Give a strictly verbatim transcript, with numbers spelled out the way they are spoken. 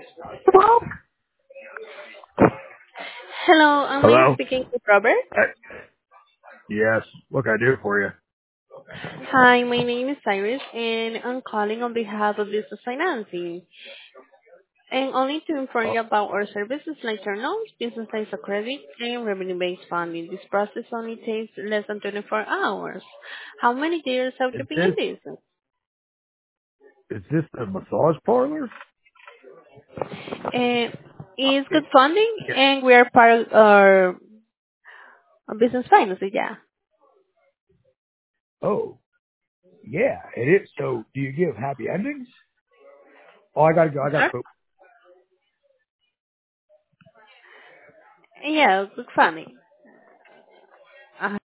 Hello? Hello, am I Hello? speaking with Robert? Uh, yes. What can I do for you? Hi, my name is Cyrus, and I'm calling on behalf of Business Financing. And only to inform Uh, you about our services like your loans, business lines of credit, and revenue-based funding. This process only takes less than twenty-four hours. How many years have you is been this in business? is this the massage parlor? And Uh, it's good it, funding, it, and we are part of our business finance, yeah. oh, yeah, it is. So, do you give happy endings? Oh, I gotta go. I gotta Sure. go. Yeah, good funding.